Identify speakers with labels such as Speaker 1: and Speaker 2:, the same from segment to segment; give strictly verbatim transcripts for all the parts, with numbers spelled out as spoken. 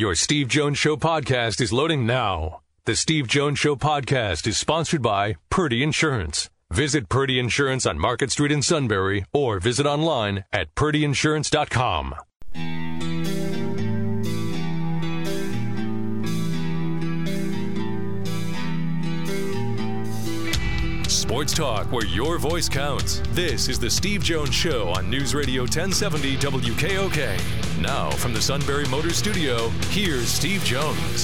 Speaker 1: Your Steve Jones Show podcast is loading now. The Steve Jones Show podcast is sponsored by Purdy Insurance. Visit Purdy Insurance on Market Street in Sunbury or visit online at purdy insurance dot com. Sports talk where your voice counts. This is the Steve Jones Show on News Radio ten seventy W K O K. Now from the Sunbury Motors Studio, here's Steve Jones.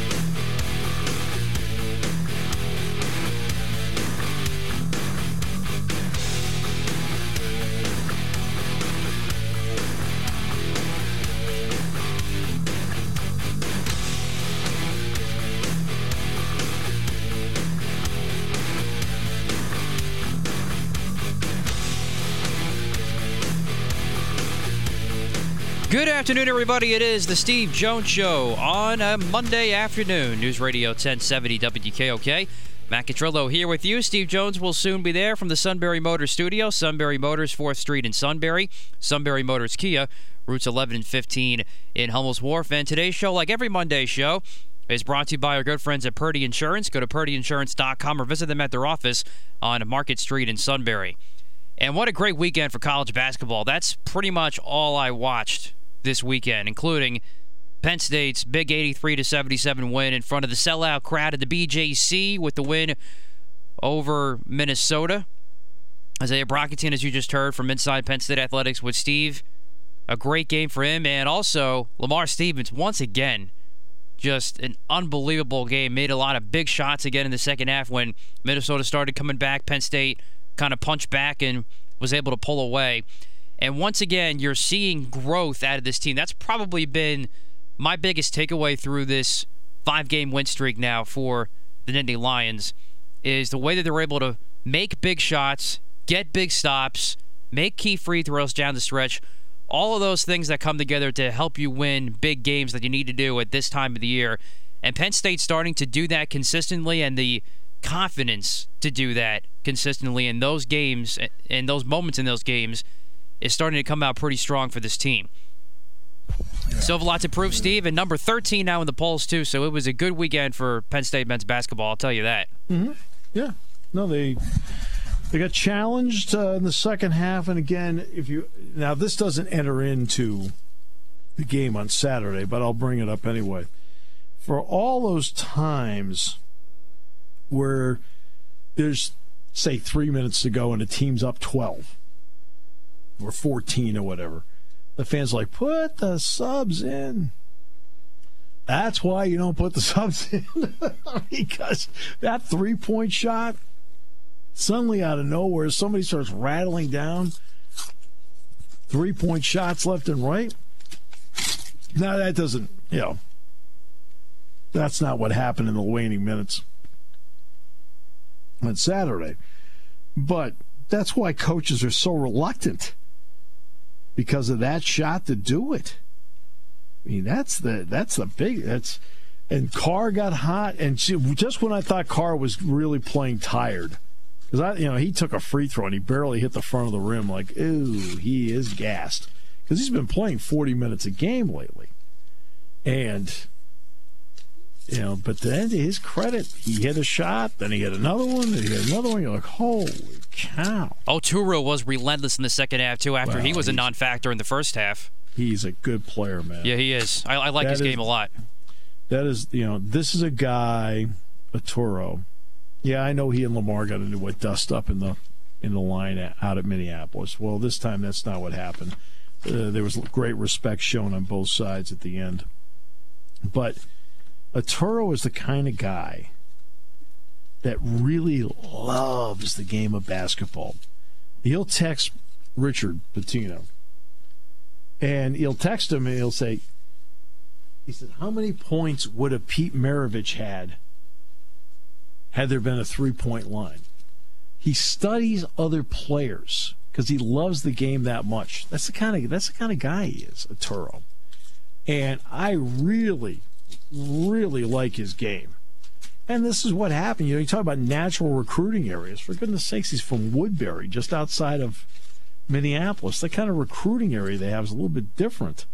Speaker 2: Good afternoon, everybody. It is the Steve Jones Show on a Monday afternoon. News Radio ten seventy W K O K. Matt Catrillo here with you. Steve Jones will soon be there from the Sunbury Motors Studio. Sunbury Motors, fourth Street in Sunbury. Sunbury Motors Kia, routes eleven and fifteen in Hummel's Wharf. And today's show, like every Monday show, is brought to you by our good friends at Purdy Insurance. Go to purdy insurance dot com or visit them at their office on Market Street in Sunbury. And what a great weekend for college basketball. That's pretty much all I watched this weekend, including Penn State's big eighty-three to seventy-seven win in front of the sellout crowd at the B J C with the win over Minnesota. Isaiah Brockington, as you just heard from Inside Penn State Athletics with Steve, a great game for him. And also, Lamar Stevens, once again, just an unbelievable game. Made a lot of big shots again in the second half when Minnesota started coming back. Penn State kind of punched back and was able to pull away. And once again, you're seeing growth out of this team. That's probably been my biggest takeaway through this five-game win streak now for the Nittany Lions, is the way that they're able to make big shots, get big stops, make key free throws down the stretch, all of those things that come together to help you win big games that you need to do at this time of the year. And Penn State's starting to do that consistently, and the confidence to do that consistently in those games, in those moments in those games, is starting to come out pretty strong for this team. Yeah. Still have a lot to prove, Steve, and number thirteen now in the polls, too, so it was a good weekend for Penn State men's basketball, I'll tell you that.
Speaker 3: Mm-hmm. Yeah. No, they they got challenged uh, in the second half, and again, if you now this doesn't enter into the game on Saturday, but I'll bring it up anyway. For all those times where there's, say, three minutes to go and a team's up twelve, or fourteen or whatever, the fans are like, put the subs in. That's why you don't put the subs in. Because that three-point shot, suddenly out of nowhere, somebody starts rattling down three-point shots left and right. Now, that doesn't, you know, that's not what happened in the waning minutes on Saturday. But that's why coaches are so reluctant, because of that shot to do it. I mean, that's the that's the big that's and Carr got hot, and she, just when I thought Carr was really playing tired, because I you know he took a free throw and he barely hit the front of the rim, like, ooh, he is gassed, because he's been playing forty minutes a game lately, and you know, but then to his credit, he hit a shot, then he hit another one, then he hit another one. You're like, holy cow.
Speaker 2: Oturu was relentless in the second half, too, after well, he was a non-factor in the first half.
Speaker 3: He's a good player, man.
Speaker 2: Yeah, he is. I, I like that his is, game a lot.
Speaker 3: That is, you know, this is a guy, Oturu. Yeah, I know he and Lamar got into a dust-up in the in the line out at Minneapolis. Well, this time that's not what happened. Uh, there was great respect shown on both sides at the end. But Oturu is the kind of guy that really loves the game of basketball. He'll text Richard Pitino, and he'll text him, and he'll say, he said, how many points would have Pete Maravich had had there been a three-point line? He studies other players because he loves the game that much. That's the kind of that's the kind of guy he is, Oturu. And I really, really like his game. And this is what happened. You know, you talk about natural recruiting areas. For goodness sakes, he's from Woodbury, just outside of Minneapolis. The kind of recruiting area they have is a little bit different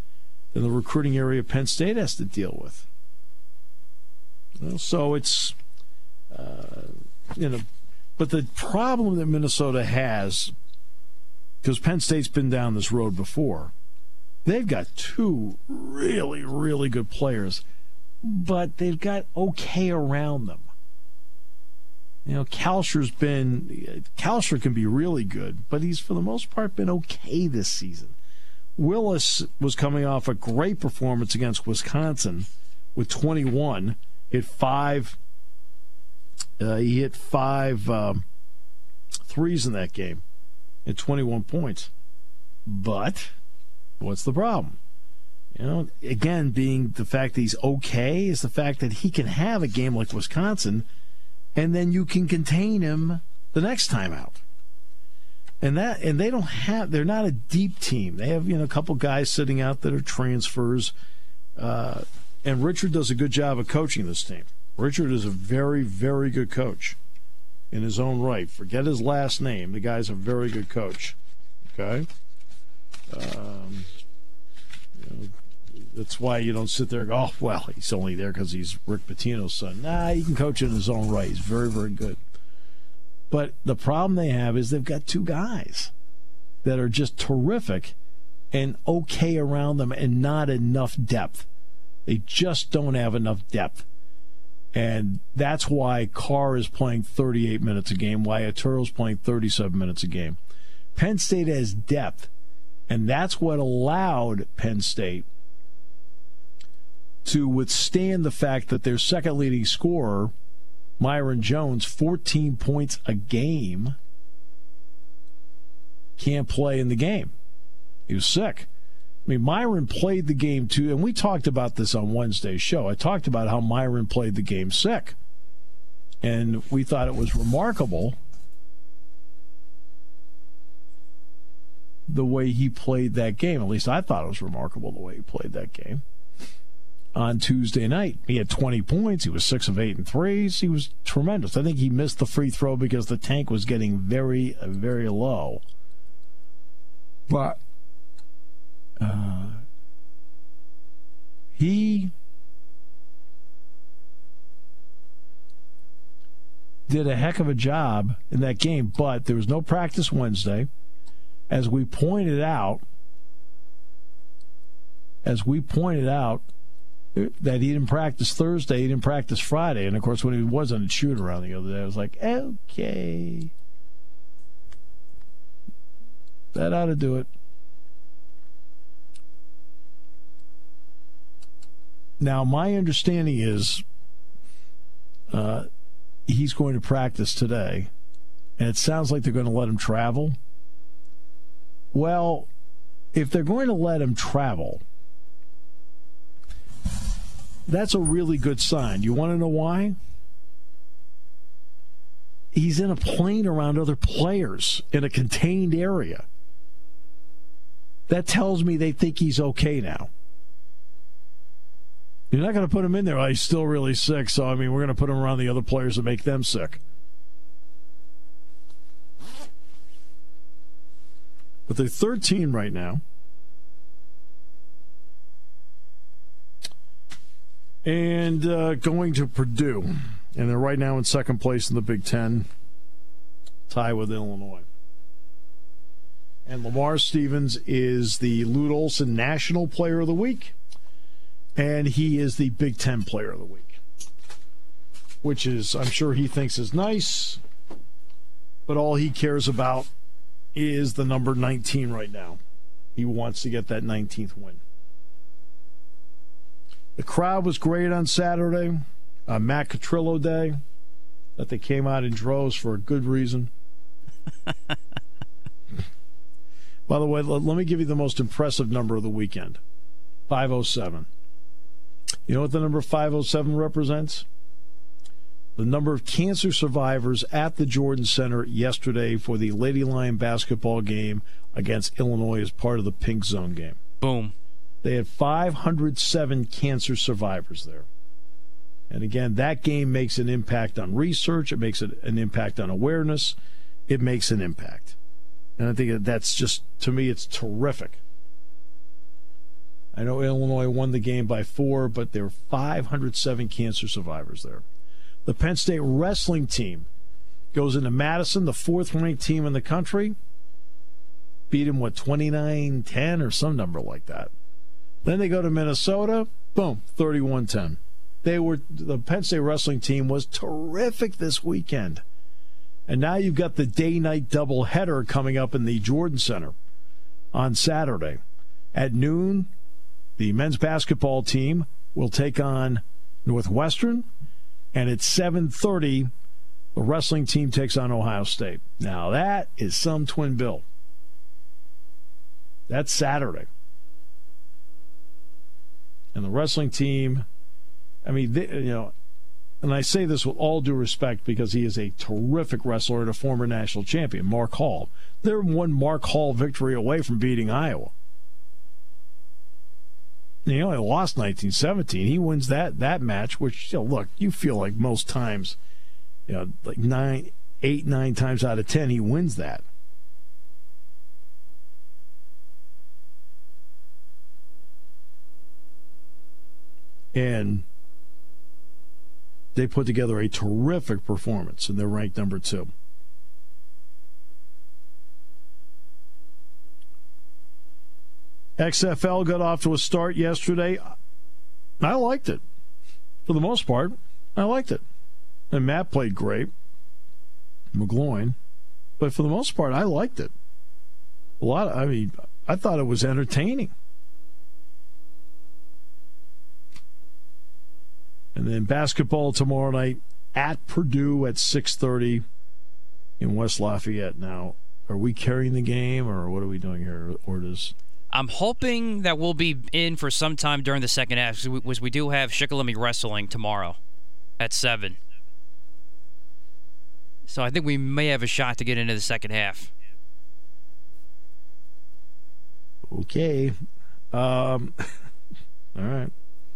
Speaker 3: than the recruiting area Penn State has to deal with. You know, so it's, uh, you know, but the problem that Minnesota has, because Penn State's been down this road before, they've got two really, really good players, but they've got okay around them. You know, Kalsher's been, Kalsher can be really good, but he's for the most part been okay this season. Willis was coming off a great performance against Wisconsin with twenty-one, hit five, uh, he hit five um, threes in that game at twenty-one points. But what's the problem? You know, again, being the fact that he's okay is the fact that he can have a game like Wisconsin, and then you can contain him the next time out. And that, and they don't have, they're not a deep team. They have, you know, a couple guys sitting out that are transfers. Uh, and Richard does a good job of coaching this team. Richard is a very, very good coach in his own right. Forget his last name. The guy's a very good coach. Okay? Um, you know, that's why you don't sit there and go, oh, well, he's only there because he's Rick Pitino's son. Nah, he can coach in his own right. He's very, very good. But the problem they have is they've got two guys that are just terrific and okay around them and not enough depth. They just don't have enough depth. And that's why Carr is playing thirty-eight minutes a game, why Arturo's playing thirty-seven minutes a game. Penn State has depth, and that's what allowed Penn State to withstand the fact that their second leading scorer, Myron Jones, fourteen points a game, can't play in the game. He was sick. I mean, Myron played the game too, and we talked about this on Wednesday's show. I talked about how Myron played the game sick, and we thought it was remarkable the way he played that game. At least I thought it was remarkable the way he played that game. On Tuesday night, he had twenty points. He was six of eight and threes. He was tremendous. I think he missed the free throw because the tank was getting very, very low. But uh, he did a heck of a job in that game. But there was no practice Wednesday, as we pointed out. As we pointed out. That he didn't practice Thursday, he didn't practice Friday. And, of course, when he wasn't at shoot-around the other day, I was like, okay. That ought to do it. Now, my understanding is uh, he's going to practice today, and it sounds like they're going to let him travel. Well, if they're going to let him travel, that's a really good sign. You want to know why? He's in a plane around other players in a contained area. That tells me they think he's okay now. You're not going to put him in there. Oh, he's still really sick, so, I mean, we're going to put him around the other players and make them sick. But they're thirteen right now. And uh, going to Purdue. And they're right now in second place in the Big Ten, tie with Illinois. And Lamar Stevens is the Lute Olson National Player of the Week. And he is the Big Ten Player of the Week. Which is, I'm sure he thinks is nice. But all he cares about is the number nineteen right now. He wants to get that nineteenth win. The crowd was great on Saturday, uh, Matt Catrillo Day, that they came out in droves for a good reason. By the way, let, let me give you the most impressive number of the weekend, five oh seven. You know what the number five oh seven represents? The number of cancer survivors at the Jordan Center yesterday for the Lady Lion basketball game against Illinois as part of the Pink Zone game.
Speaker 2: Boom.
Speaker 3: They had five hundred seven cancer survivors there. And again, that game makes an impact on research. It makes an impact on awareness. It makes an impact. And I think that's just, to me, it's terrific. I know Illinois won the game by four, but there were five hundred seven cancer survivors there. The Penn State wrestling team goes into Madison, the fourth-ranked team in the country. Beat him, what, twenty-nine ten or some number like that. Then they go to Minnesota, boom, thirty-one ten. They were the Penn State wrestling team was terrific this weekend. And now you've got the day-night doubleheader coming up in the Jordan Center on Saturday. At noon, the men's basketball team will take on Northwestern. And at seven thirty, the wrestling team takes on Ohio State. Now, that is some twin bill. That's Saturday. And the wrestling team, I mean, they, you know, and I say this with all due respect because he is a terrific wrestler and a former national champion, Mark Hall. They're one Mark Hall victory away from beating Iowa. He only lost nineteen seventeen. He wins that that match, which, you know, look, you feel like most times, you know, like nine, eight, nine times out of ten, he wins that. And they put together a terrific performance, and they're ranked number two. X F L got off to a start yesterday. I liked it. For the most part, I liked it. And Matt played great, McGloin. But for the most part, I liked it. A lot of, I mean, I thought it was entertaining. And then basketball tomorrow night at Purdue at six thirty in West Lafayette. Now, are we carrying the game, or what are we doing here? Or does...
Speaker 2: I'm hoping that we'll be in for some time during the second half, because we, we do have Shikellamy wrestling tomorrow at seven. So I think we may have a shot to get into the second half.
Speaker 3: Okay. Um, all right.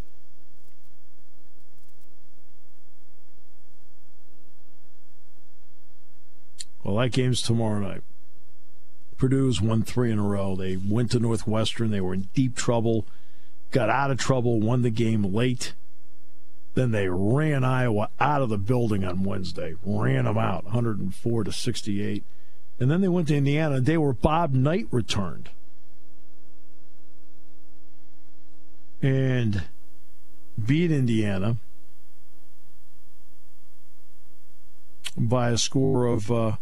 Speaker 3: Well, that game's tomorrow night. Purdue's won three in a row. They went to Northwestern. They were in deep trouble, got out of trouble, won the game late. Then they ran Iowa out of the building on Wednesday, ran them out, one hundred four to sixty-eight. And then they went to Indiana. They were Bob Knight returned. And beat Indiana by a score of uh,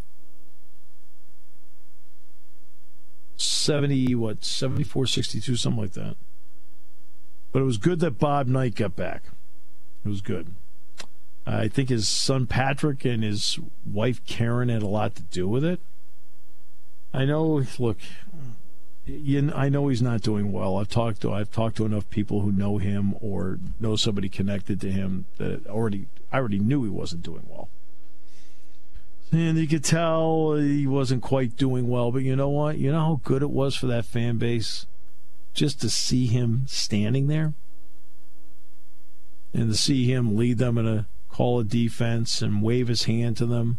Speaker 3: seventy, what, seventy-four sixty-two, something like that. But it was good that Bob Knight got back. It was good. I think his son Patrick and his wife Karen had a lot to do with it. I know, look, you, I know he's not doing well. I've talked to I've talked to enough people who know him or know somebody connected to him that already I already knew he wasn't doing well. And you could tell he wasn't quite doing well, but you know what? You know how good it was for that fan base just to see him standing there and to see him lead them in a call of defense and wave his hand to them.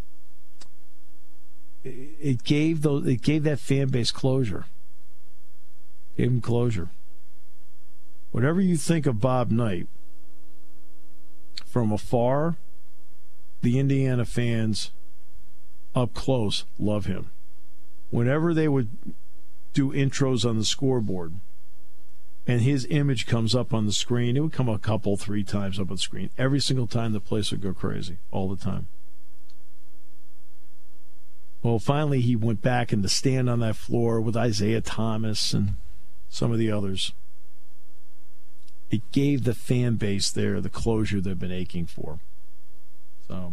Speaker 3: It gave those. It gave that fan base closure. Gave him closure. Whatever you think of Bob Knight, from afar, the Indiana fans up close love him. Whenever they would do intros on the scoreboard and his image comes up on the screen, it would come a couple, three times up on the screen. Every single time the place would go crazy, all the time. Well, finally he went back and to stand on that floor with Isaiah Thomas and some of the others. It gave the fan base there the closure they've been aching for. So,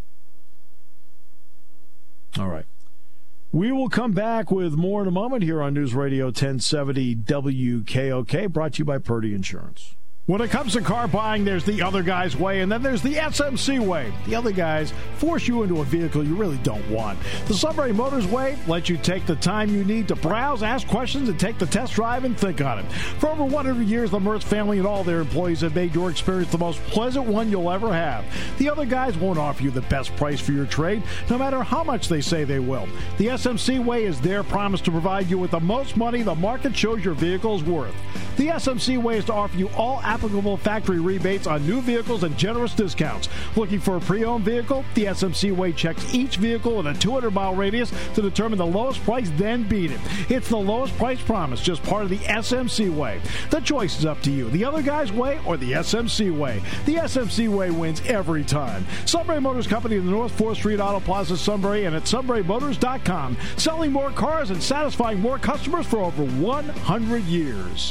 Speaker 3: all right. We will come back with more in a moment here on News Radio ten seventy W K O K, brought to you by Purdy Insurance. When it comes to car buying, there's the other guy's way, and then there's the S M C way. The other guys force you into a vehicle you really don't want. The Sunbury Motors way lets you take the time you need to browse, ask questions, and take the test drive and think on it. For over one hundred years, the Mertz family and all their employees have made your experience the most pleasant one you'll ever have. The other guys won't offer you the best price for your trade, no matter how much they say they will. The S M C way is their promise to provide you with the most money the market shows your vehicle is worth. The S M C way is to offer you all applicable factory rebates on new vehicles and generous discounts. Looking for a pre-owned vehicle? The S M C way checks each vehicle with a two hundred mile radius to determine the lowest price, then beat it. It's the lowest price promise, just part of the S M C way. The choice is up to you. The other guy's way or the S M C way. The S M C way wins every time. Sunbury Motors Company in the North fourth Street Auto Plaza, Sunbury, and at sunbury motors dot com. Selling more cars and satisfying more customers for over one hundred years.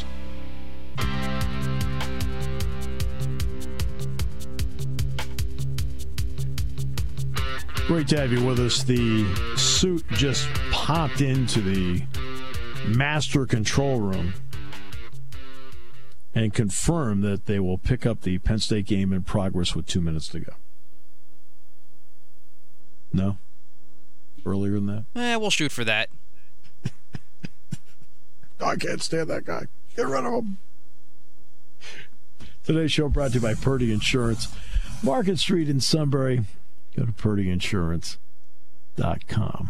Speaker 3: Great to have you with us. The suit just popped into the master control room and confirmed that they will pick up the Penn State game in progress with two minutes to go. No? Earlier than that?
Speaker 2: Eh, we'll shoot for that.
Speaker 3: I can't stand that guy. Get rid of him. Today's show brought to you by Purdy Insurance. Market Street in Sunbury. Go to purdy insurance dot com.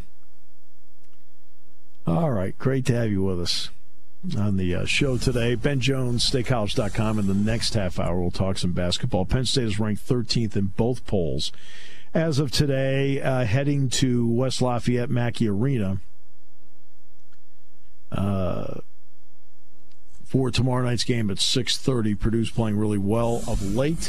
Speaker 3: All right, great to have you with us on the uh, show today. Ben Jones, state college dot com. In the next half hour, we'll talk some basketball. Penn State is ranked thirteenth in both polls. As of today, uh, heading to West Lafayette Mackey Arena uh, for tomorrow night's game at six thirty. Purdue's playing really well of late.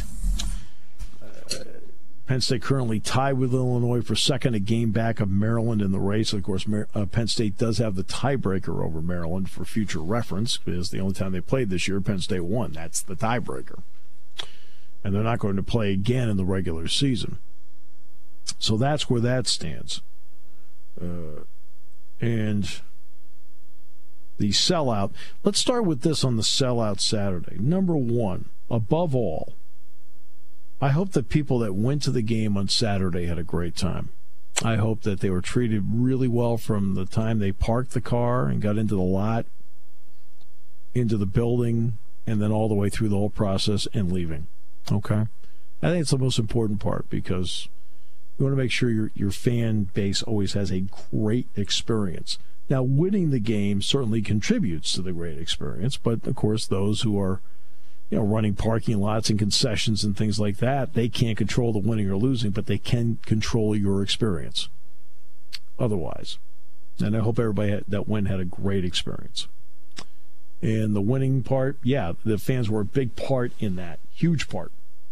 Speaker 3: Penn State currently tied with Illinois for second, a game back of Maryland in the race. Of course, uh, Penn State does have the tiebreaker over Maryland for future reference, because the only time they played this year, Penn State won. That's the tiebreaker. And they're not going to play again in the regular season. So that's where that stands. Uh, and the sellout. Let's start with this on the sellout Saturday. Number one, above all, I hope that people that went to the game on Saturday had a great time. I hope that they were treated really well from the time they parked the car and got into the lot, into the building, and then all the way through the whole process and leaving. Okay? I think it's the most important part, because you want to make sure your, your fan base always has a great experience. Now, winning the game certainly contributes to the great experience, but, of course, those who are you know, running parking lots and concessions and things like that, they can't control the winning or losing, but they can control your experience otherwise. And I hope everybody had, that went had a great experience. And the winning part, yeah, the fans were a big part in that, huge part.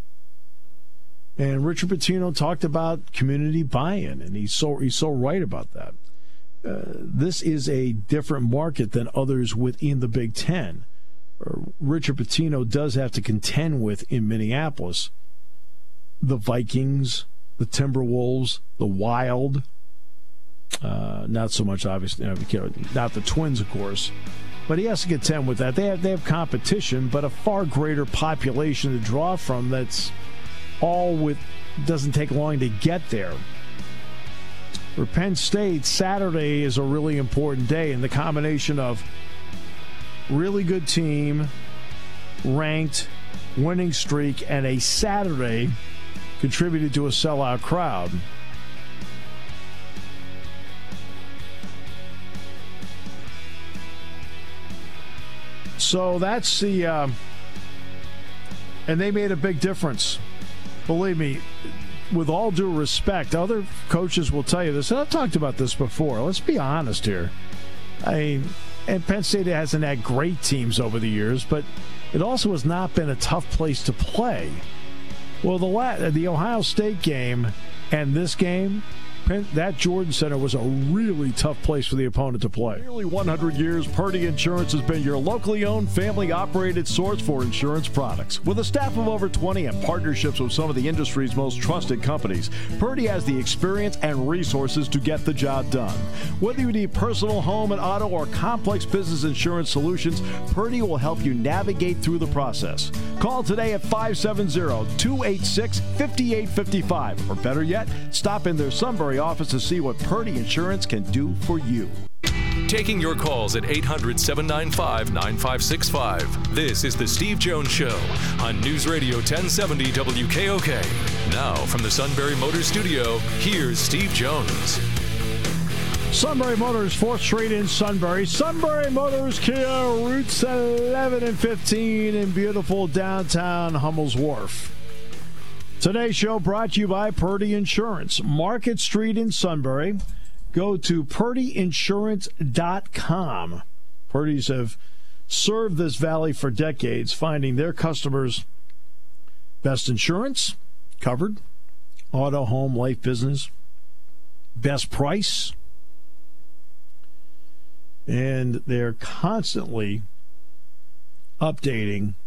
Speaker 3: And Richard Pitino talked about community buy-in, and he's so he's so right about that. Uh, this is a different market than others within the Big Ten. Richard Pitino does have to contend with in Minneapolis the Vikings, the Timberwolves, the Wild. Uh, not so much, obviously, not the Twins, of course. But he has to contend with that. They have they have competition, but a far greater population to draw from. That's all with doesn't take long to get there. For Penn State, Saturday is a really important day, and the combination of really good team, ranked, winning streak, and a Saturday contributed to a sellout crowd. So that's the, uh, and they made a big difference. Believe me, with all due respect, other coaches will tell you this, and I've talked about this before. Let's be honest here. I mean, and Penn State hasn't had great teams over the years, but it also has not been a tough place to play. Well, the the Ohio State game and this game, that Jordan Center was a really tough place for the opponent to play. Nearly one hundred years, Purdy Insurance has been your locally owned, family-operated source for insurance products. With a staff of over twenty and partnerships with some of the industry's most trusted companies, Purdy has the experience and resources to get the job done. Whether you need personal, home, and auto, or complex business insurance solutions, Purdy will help you navigate through the process. Call today at five seven zero, two eight six, five eight five five, or better yet, stop in their Sunbury office to see what Purdy Insurance can do for you.
Speaker 1: Taking your calls at eight hundred, seven nine five, nine five six five. This is The Steve Jones Show on News Radio ten seventy W K O K. Now, from the Sunbury Motors Studio, here's Steve Jones.
Speaker 3: Sunbury Motors, fourth Street in Sunbury. Sunbury Motors, Kia, routes eleven and fifteen in beautiful downtown Hummel's Wharf. Today's show brought to you by Purdy Insurance, Market Street in Sunbury. Go to purdy insurance dot com. Purdy's have served this valley for decades, finding their customers best insurance, covered, auto, home, life, business, best price. And they're constantly updating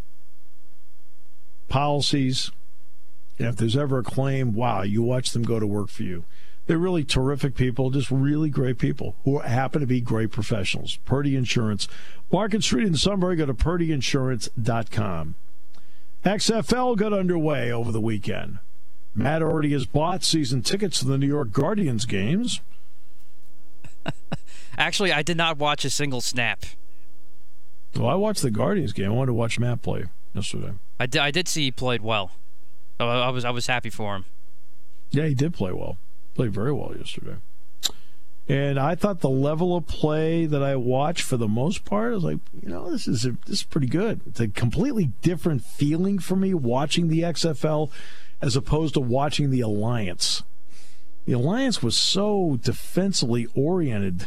Speaker 3: policies. And if there's ever a claim, wow, you watch them go to work for you. They're really terrific people, just really great people who happen to be great professionals. Purdy Insurance. Market Street in Sunbury, go to purdy insurance dot com. X F L got underway over the weekend. Matt already has bought season tickets to the New York Guardians games.
Speaker 2: Actually, I did not watch a single snap.
Speaker 3: Well, I watched the Guardians game. I wanted to watch Matt play yesterday.
Speaker 2: I did, I did see he played well. I, I was I was happy for him.
Speaker 3: Yeah, he did play well. Played very well yesterday. And I thought the level of play that I watched for the most part, I was like, you know, this is a, this is pretty good. It's a completely different feeling for me watching the X F L as opposed to watching the Alliance. The Alliance was so defensively oriented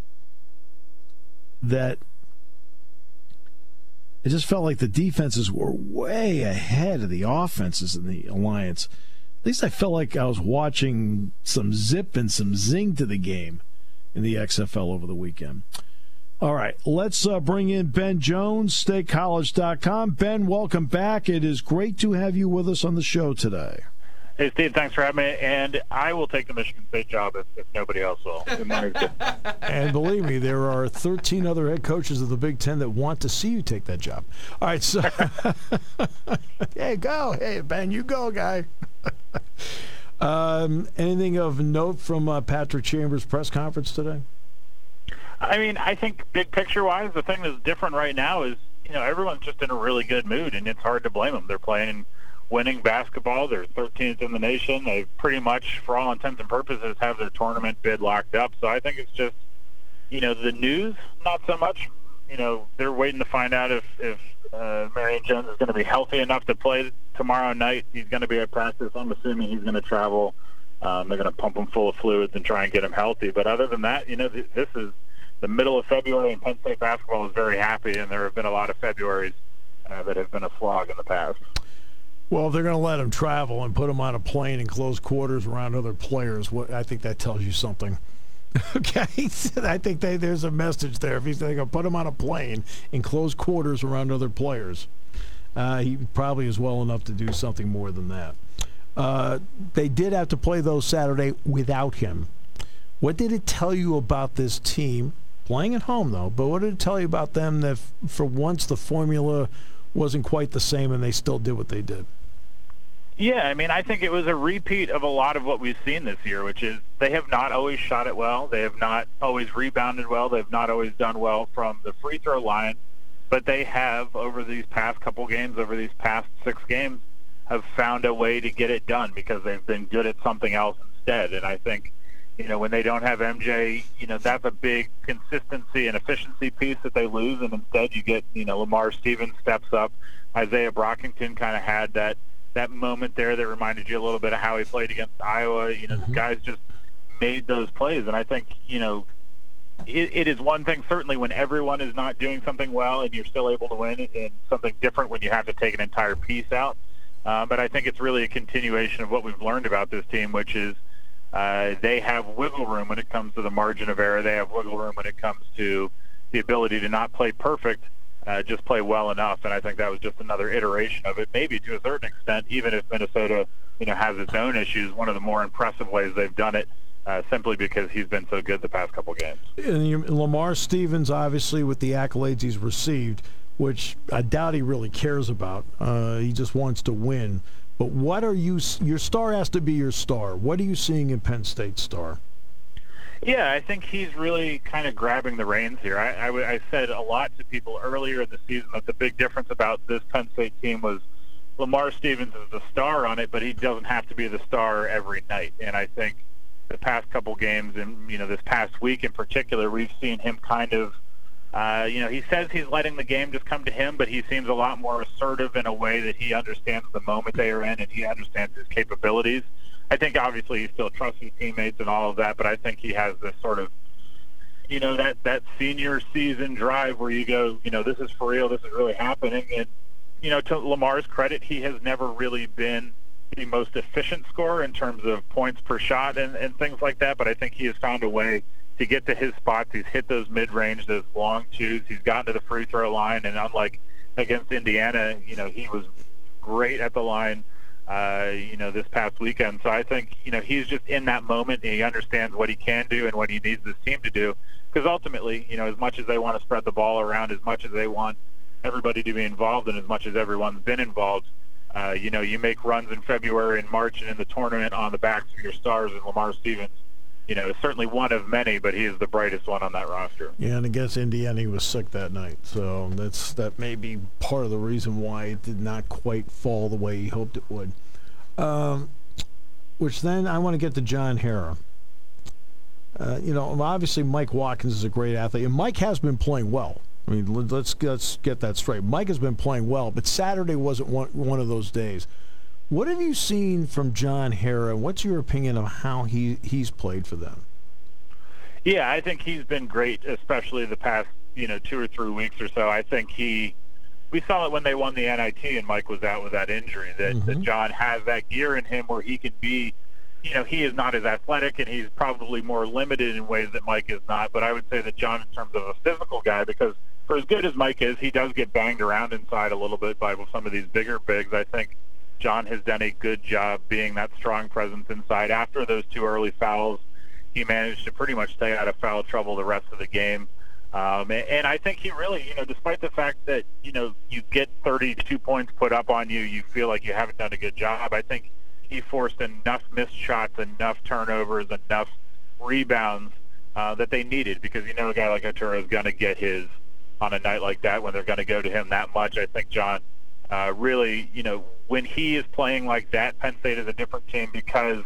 Speaker 3: that it just felt like the defenses were way ahead of the offenses in the Alliance. At least I felt like I was watching some zip and some zing to the game in the X F L over the weekend. All right, let's uh, bring in Ben Jones, state college dot com. Ben, welcome back. It is great to have you with us on the show today.
Speaker 4: Hey, Steve, thanks for having me, and I will take the Michigan State job if, if nobody else will.
Speaker 3: And believe me, there are thirteen other head coaches of the Big Ten that want to see you take that job. All right, so hey, go. Hey, Ben, you go, guy. um, anything of note from uh, Patrick Chambers' press conference today?
Speaker 4: I mean, I think big picture-wise, the thing that's different right now is, you know, everyone's just in a really good mood, and it's hard to blame them. They're playing winning basketball. They're thirteenth in the nation. They pretty much, for all intents and purposes, have their tournament bid locked up. So I think it's just, you know, the news, not so much. You know, they're waiting to find out if, if uh, Marion Jones is going to be healthy enough to play tomorrow night. He's going to be at practice. I'm assuming he's going to travel. Um, they're going to pump him full of fluids and try and get him healthy. But other than that, you know, th- this is the middle of February, and Penn State basketball is very happy, and there have been a lot of Februarys uh, that have been a slog in the past.
Speaker 3: Well, they're going to let him travel and put him on a plane in close quarters around other players. What I think that tells you something. Okay, I think they, there's a message there. If he's going to put him on a plane in close quarters around other players, uh, he probably is well enough to do something more than that. Uh, they did have to play, though, Saturday without him. What did it tell you about this team, playing at home, though, but what did it tell you about them that for once the formula wasn't quite the same and they still did what they did?
Speaker 4: Yeah, I mean, I think it was a repeat of a lot of what we've seen this year, which is they have not always shot it well. They have not always rebounded well. They've not always done well from the free throw line. But they have, over these past couple games, over these past six games, have found a way to get it done because they've been good at something else instead. And I think, you know, when they don't have M J, you know, that's a big consistency and efficiency piece that they lose. And instead you get, you know, Lamar Stevens steps up. Isaiah Brockington kind of had that that moment there that reminded you a little bit of how he played against Iowa. You know, mm-hmm. the guys just made those plays. And I think, you know, it, it is one thing certainly when everyone is not doing something well and you're still able to win, and something different when you have to take an entire piece out. Uh, but I think it's really a continuation of what we've learned about this team, which is uh, they have wiggle room when it comes to the margin of error. They have wiggle room when it comes to the ability to not play perfect, Uh, just play well enough, and I think that was just another iteration of it, maybe to a certain extent, even if Minnesota, you know, has its own issues, one of the more impressive ways they've done it, uh, simply because he's been so good the past couple games.
Speaker 3: And you, Lamar Stevens, obviously, with the accolades he's received, which I doubt he really cares about. Uh, he just wants to win. But what are you, your star has to be your star. What are you seeing in Penn State's star?
Speaker 4: Yeah, I think he's really kind of grabbing the reins here. I, I, I said a lot to people earlier in the season that the big difference about this Penn State team was Lamar Stevens is the star on it, but he doesn't have to be the star every night. And I think, the past couple games, and you know this past week in particular, we've seen him kind of, uh, you know, he says he's letting the game just come to him, but he seems a lot more assertive in a way that he understands the moment they are in and he understands his capabilities. I think obviously he still trusts his teammates and all of that, but I think he has this sort of, you know, that, that senior season drive where you go, you know, this is for real, this is really happening. And, you know, to Lamar's credit, he has never really been the most efficient scorer in terms of points per shot and, and things like that, but I think he has found a way to get to his spots. He's hit those mid-range, those long twos. He's gotten to the free throw line, and unlike against Indiana, you know, he was great at the line, uh, you know, this past weekend. So I think, you know, he's just in that moment, and he understands what he can do and what he needs this team to do. Because ultimately, you know, as much as they want to spread the ball around, as much as they want everybody to be involved, and as much as everyone's been involved, uh, you know, you make runs in February and March and in the tournament on the backs of your stars, and Lamar Stevens, you know, is certainly one of many, but he is the brightest one on that roster.
Speaker 3: Yeah, and against Indiana, he was sick that night, so that's that may be part of the reason why it did not quite fall the way he hoped it would. Um, which then I want to get to John Harrar. Uh, you know, obviously Mike Watkins is a great athlete, and Mike has been playing well. I mean, let's let's get that straight. Mike has been playing well, but Saturday wasn't one, one of those days. What have you seen from John Harrar, and what's your opinion of how he, he's played for them?
Speaker 4: Yeah, I think he's been great, especially the past, you know, two or three weeks or so. I think he, we saw it when they won the N I T and Mike was out with that injury, that, mm-hmm. that John has that gear in him where he can be, you know, he is not as athletic and he's probably more limited in ways that Mike is not. But I would say that John, in terms of a physical guy, because for as good as Mike is, he does get banged around inside a little bit by some of these bigger bigs. I think John has done a good job being that strong presence inside. After those two early fouls, he managed to pretty much stay out of foul trouble the rest of the game. Um, and, and I think he really, you know, despite the fact that, you know, you get thirty-two points put up on you, you feel like you haven't done a good job. I think he forced enough missed shots, enough turnovers, enough rebounds uh, that they needed, because you know a guy like Otero is going to get his on a night like that when they're going to go to him that much. I think John uh, really, you know, when he is playing like that, Penn State is a different team because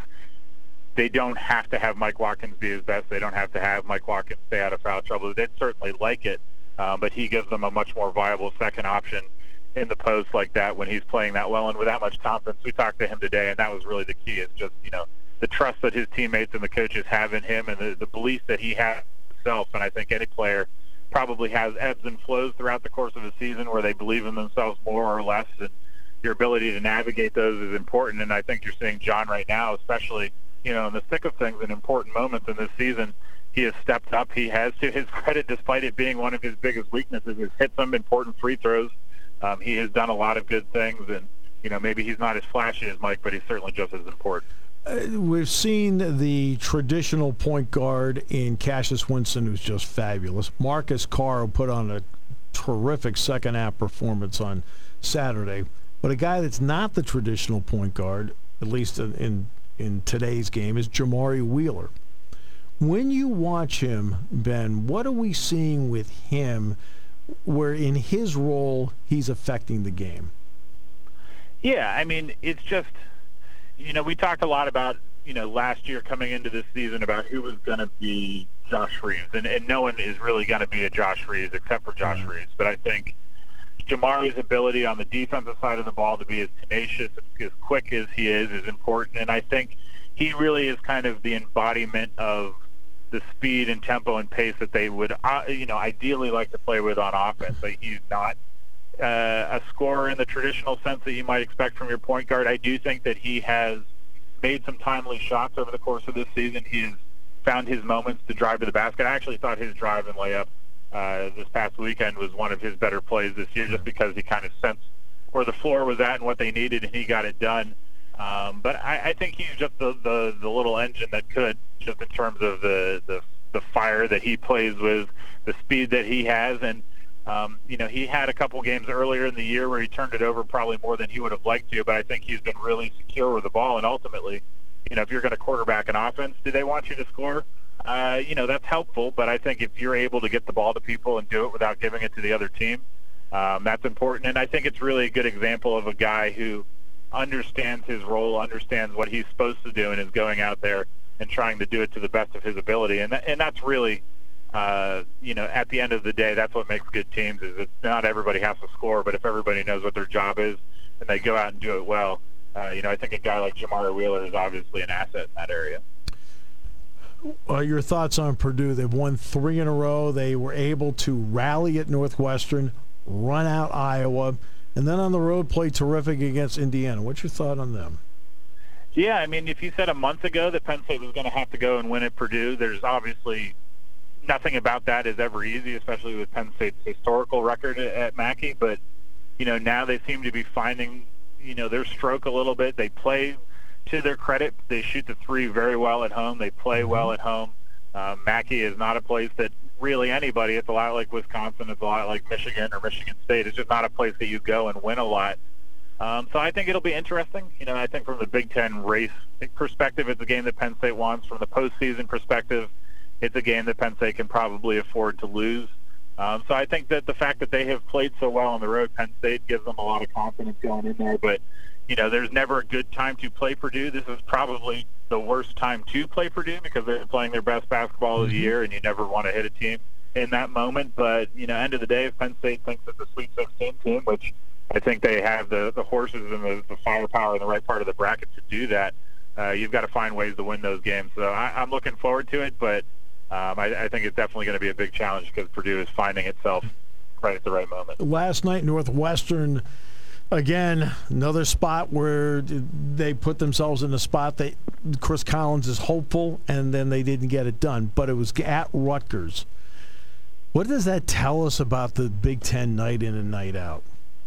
Speaker 4: they don't have to have Mike Watkins be his best. They don't have to have Mike Watkins stay out of foul trouble. They'd certainly like it, um, but he gives them a much more viable second option in the post like that when he's playing that well and with that much confidence. We talked to him today, and that was really the key. It's just, you know, the trust that his teammates and the coaches have in him, and the, the belief that he has in himself. And I think any player probably has ebbs and flows throughout the course of a season where they believe in themselves more or less, and your ability to navigate those is important. And I think you're seeing John right now, especially, you know, in the thick of things in important moments in this season, he has stepped up. He has, to his credit, despite it being one of his biggest weaknesses, has hit some important free throws. Um, he has done a lot of good things, and, you know, maybe he's not as flashy as Mike, but he's certainly just as important.
Speaker 3: Uh, we've seen the traditional point guard in Cassius Winston, who's just fabulous. Marcus Carr put on a terrific second-half performance on Saturday. But a guy that's not the traditional point guard, at least in, in, in today's game, is Jamari Wheeler. When you watch him, Ben, what are we seeing with him where in his role he's affecting the game?
Speaker 4: Yeah, I mean, it's just, you know, we talked a lot about, you know, last year coming into this season about who was going to be Josh Reeves, and, and no one is really going to be a Josh Reeves except for Josh mm-hmm. Reeves. But I think Jamari's ability on the defensive side of the ball to be as tenacious, as quick as he is, is important. And I think he really is kind of the embodiment of the speed and tempo and pace that they would, uh, you know, ideally like to play with on offense. But he's not uh, a scorer in the traditional sense that you might expect from your point guard. I do think that he has made some timely shots over the course of this season. He's found his moments to drive to the basket. I actually thought his drive and layup uh, this past weekend was one of his better plays this year, just because he kind of sensed where the floor was at and what they needed, and he got it done. Um, but I, I think he's just the, the, the little engine that could, just in terms of the, the the fire that he plays with, the speed that he has. And, um, you know, he had a couple games earlier in the year where he turned it over probably more than he would have liked to, but I think he's been really secure with the ball. And ultimately, you know, if you're going to quarterback an offense, do they want you to score? Uh, you know, that's helpful, but I think if you're able to get the ball to people and do it without giving it to the other team, um, that's important. And I think it's really a good example of a guy who understands his role, understands what he's supposed to do, and is going out there and trying to do it to the best of his ability. And that, and that's really, uh, you know, at the end of the day, that's what makes good teams. Is that not everybody has to score, but if everybody knows what their job is and they go out and do it well, uh, you know, I think a guy like Jamari Wheeler is obviously an asset in that area.
Speaker 3: Uh, your thoughts on Purdue? They've won three in a row. They were able to rally at Northwestern, run out Iowa, and then on the road play terrific against Indiana. What's your thought on them?
Speaker 4: Yeah, I mean, if you said a month ago that Penn State was going to have to go and win at Purdue, there's obviously nothing about that is ever easy, especially with Penn State's historical record at Mackey. But, you know, now they seem to be finding, you know, their stroke a little bit. They play, to their credit, they shoot the three very well at home. They play well at home. Uh, Mackey is not a place that really anybody, it's a lot like Wisconsin, it's a lot like Michigan or Michigan State. It's just not a place that you go and win a lot. Um, so I think it'll be interesting. You know, I think from the Big Ten race perspective, it's a game that Penn State wants. From the postseason perspective, it's a game that Penn State can probably afford to lose. Um, so I think that the fact that they have played so well on the road, Penn State gives them a lot of confidence going in there. But, you know, there's never a good time to play Purdue. This is probably the worst time to play Purdue because they're playing their best basketball of the year, and you never want to hit a team in that moment. But, you know, end of the day, if Penn State thinks it's a Sweet sixteen team, which I think they have the, the horses and the, the firepower in the right part of the bracket to do that, uh, you've got to find ways to win those games. So I, I'm looking forward to it, but um, I, I think it's definitely going to be a big challenge because Purdue is finding itself right at the right moment.
Speaker 3: Last night, Northwestern, again, another spot where they put themselves in a spot that Chris Collins is hopeful, and then they didn't get it done. But it was at Rutgers. What does that tell us about the Big Ten night in and night out?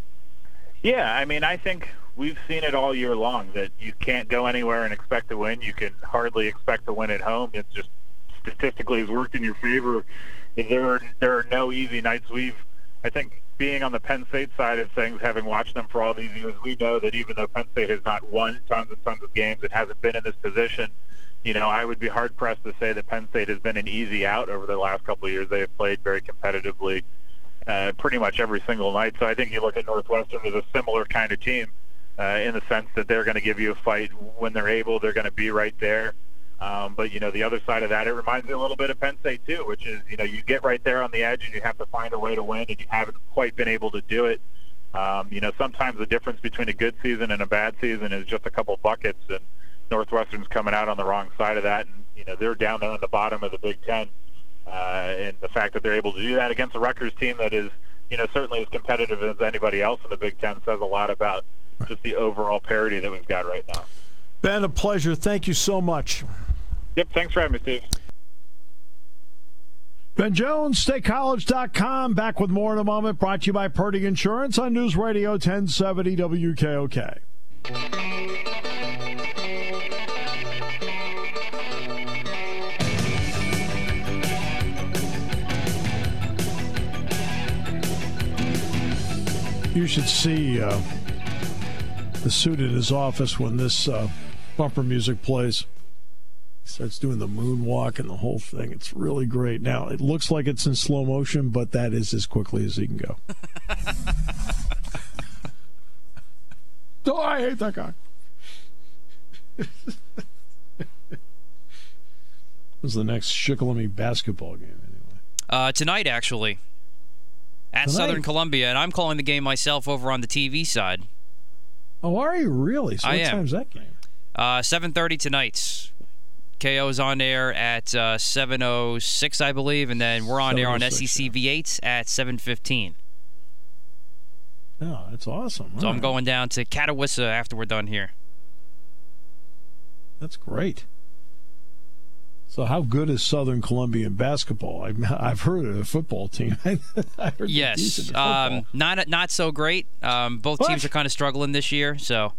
Speaker 4: Yeah, I mean, I think we've seen it all year long that you can't go anywhere and expect to win. You can hardly expect to win at home. It just statistically has worked in your favor. There are, there are no easy nights. We've, I think, being on the Penn State side of things, having watched them for all these years, we know that even though Penn State has not won tons and tons of games, it hasn't been in this position. You know, I would be hard-pressed to say that Penn State has been an easy out over the last couple of years. They have played very competitively uh, pretty much every single night. So I think you look at Northwestern as a similar kind of team uh, in the sense that they're going to give you a fight when they're able. They're going to be right there. Um, but, you know, the other side of that, it reminds me a little bit of Penn State, too, which is, you know, you get right there on the edge and you have to find a way to win, and you haven't quite been able to do it. Um, you know, sometimes the difference between a good season and a bad season is just a couple buckets, and Northwestern's coming out on the wrong side of that. And, you know, they're down there in the bottom of the Big Ten. Uh, and the fact that they're able to do that against a Rutgers team that is, you know, certainly as competitive as anybody else in the Big Ten says a lot about just the overall parity that we've got right now.
Speaker 3: Ben, a pleasure. Thank you so much.
Speaker 4: Yep, thanks for having me, Steve.
Speaker 3: Ben Jones, State College dot com. Back with more in a moment. Brought to you by Purdy Insurance on News Radio ten seventy W K O K. You should see uh, the suit in his office when this uh, bumper music plays. He starts doing the moonwalk and the whole thing. It's really great. Now, it looks like it's in slow motion, but that is as quickly as he can go. Oh, I hate that guy. When's the next Shikellamy basketball game, anyway?
Speaker 2: Uh, tonight, actually. At
Speaker 3: Tonight?
Speaker 2: Southern Columbia, and I'm calling the game myself over on the T V side.
Speaker 3: Oh, are you really? So
Speaker 2: I
Speaker 3: what
Speaker 2: am.
Speaker 3: time's that game?
Speaker 2: Uh, seven thirty tonight. K O's on air at uh, seven oh six, I believe, and then we're on air on S E C V eight at seven fifteen.
Speaker 3: Oh, that's awesome.
Speaker 2: So
Speaker 3: All
Speaker 2: I'm
Speaker 3: right.
Speaker 2: going down to Catawissa after we're done here.
Speaker 3: That's great. So how good is Southern Columbia in basketball? I've, I've heard of the football team. I heard they're decent
Speaker 2: Yes,
Speaker 3: at football.
Speaker 2: um, not not so great. Um, both
Speaker 3: What?
Speaker 2: teams are kind of struggling this year, so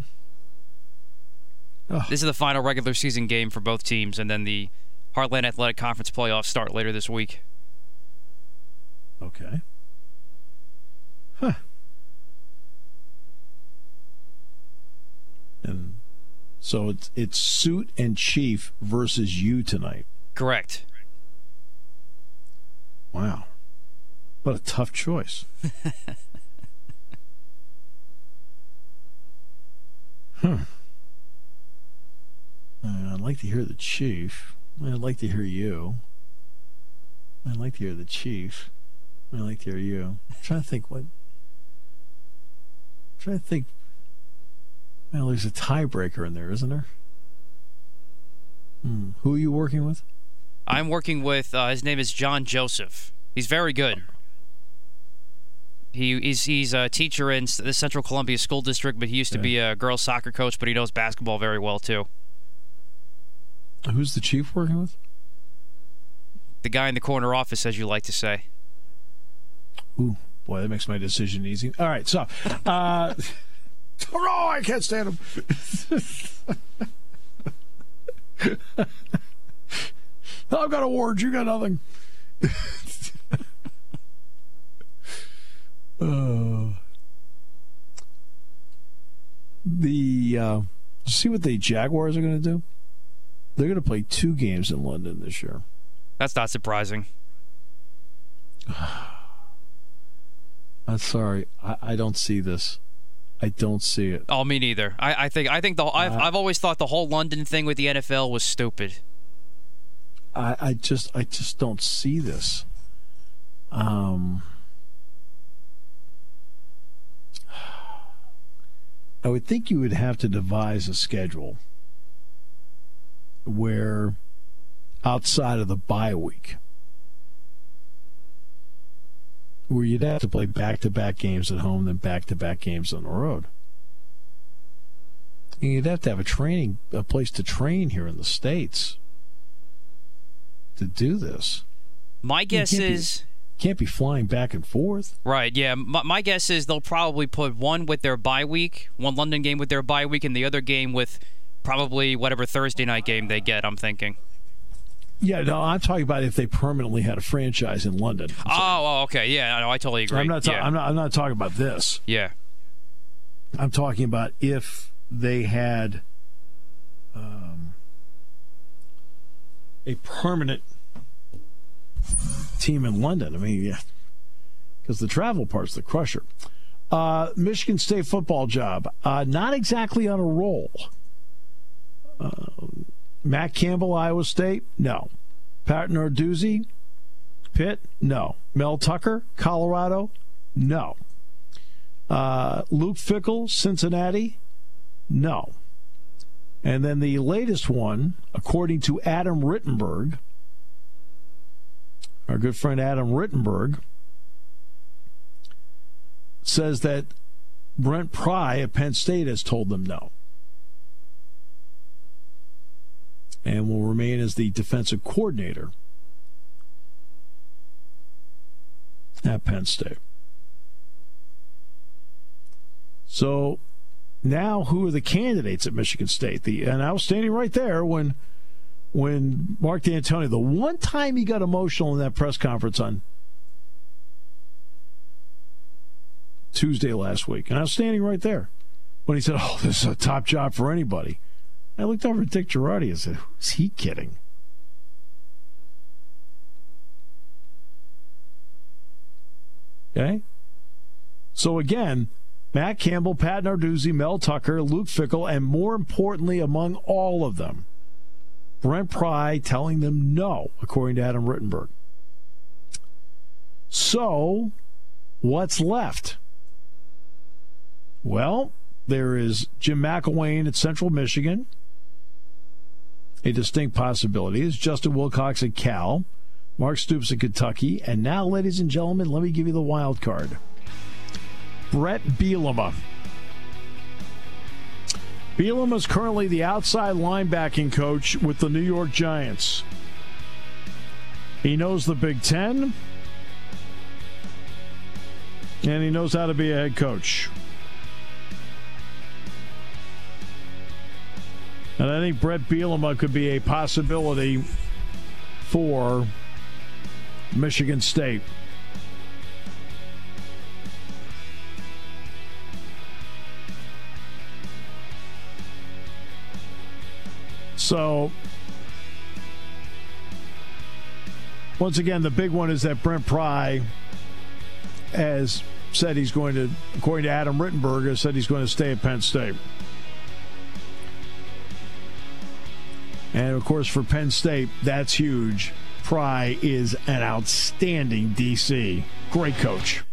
Speaker 3: Ugh.
Speaker 2: this is the final regular season game for both teams, and then the Heartland Athletic Conference playoffs start later this week.
Speaker 3: Okay. Huh. And so it's it's Suit and Chief versus you tonight.
Speaker 2: Correct.
Speaker 3: Wow. What a tough choice. Hmm. Uh, I'd like like to hear the chief. I'd like to hear you. I'd like to hear the chief. I'd like to hear you. I'm trying to think what. I'm trying to think. Well, there's a tiebreaker in there, isn't there? Hmm. Who are you working with?
Speaker 2: I'm working with, uh, his name is John Joseph. He's very good. He, he's, he's a teacher in the Central Columbia School District, but he used to be a girls' soccer coach, but he knows basketball very well, too.
Speaker 3: Who's the chief working with?
Speaker 2: The guy in the corner office, as you like to say.
Speaker 3: Ooh, boy, that makes my decision easy. All right, so, uh, oh, I can't stand him. I've got awards, you got nothing. uh, the uh, see what the Jaguars are going to do? They're going to play two games in London this year.
Speaker 2: That's not surprising.
Speaker 3: I'm sorry, I, I don't see this. I don't see it.
Speaker 2: Oh, me neither. I, I think I think the I've, uh, I've always thought the whole London thing with the N F L was stupid.
Speaker 3: I, I just I just don't see this. Um, I would think you would have to devise a schedule where, outside of the bye week, where you'd have to play back-to-back games at home, then back-to-back games on the road. And you'd have to have a training, a place to train here in the States to do this.
Speaker 2: My guess is...
Speaker 3: Be, can't be flying back and forth.
Speaker 2: Right, yeah. My, my guess is they'll probably put one with their bye week, one London game with their bye week, and the other game with probably whatever Thursday night game they get, I'm thinking.
Speaker 3: Yeah, no, I'm talking about if they permanently had a franchise in London.
Speaker 2: Oh, oh, okay, yeah, no, I totally agree.
Speaker 3: I'm not, ta-
Speaker 2: yeah.
Speaker 3: I'm not. I'm not talking about this.
Speaker 2: Yeah,
Speaker 3: I'm talking about if they had um, a permanent team in London. I mean, yeah, because the travel part's the crusher. Uh, Michigan State football job, uh, not exactly on a roll. Uh, Matt Campbell, Iowa State? No. Pat Narduzzi, Pitt? No. Mel Tucker, Colorado? No. Uh, Luke Fickell, Cincinnati? No. And then the latest one, according to Adam Rittenberg, our good friend Adam Rittenberg, says that Brent Pry at Penn State has told them no, and will remain as the defensive coordinator at Penn State. So now who are the candidates at Michigan State? The, and I was standing right there when when Mark D'Antonio, the one time he got emotional in that press conference on Tuesday last week, and I was standing right there when he said, oh, this is a top job for anybody. I looked over at Dick Girardi and said, who's he kidding? Okay? So again, Matt Campbell, Pat Narduzzi, Mel Tucker, Luke Fickell, and more importantly among all of them, Brent Pry telling them no, according to Adam Rittenberg. So, what's left? Well, there is Jim McElwain at Central Michigan. A distinct possibility is Justin Wilcox at Cal, Mark Stoops at Kentucky, and now, ladies and gentlemen, let me give you the wild card. Brett Bielema. Bielema is currently the outside linebacking coach with the New York Giants. He knows the Big Ten, and he knows how to be a head coach. And I think Brett Bielema could be a possibility for Michigan State. So, once again, the big one is that Brent Pry has said he's going to, according to Adam Rittenberg, has said he's going to stay at Penn State. And, of course, for Penn State, that's huge. Pry is an outstanding D C. Great coach.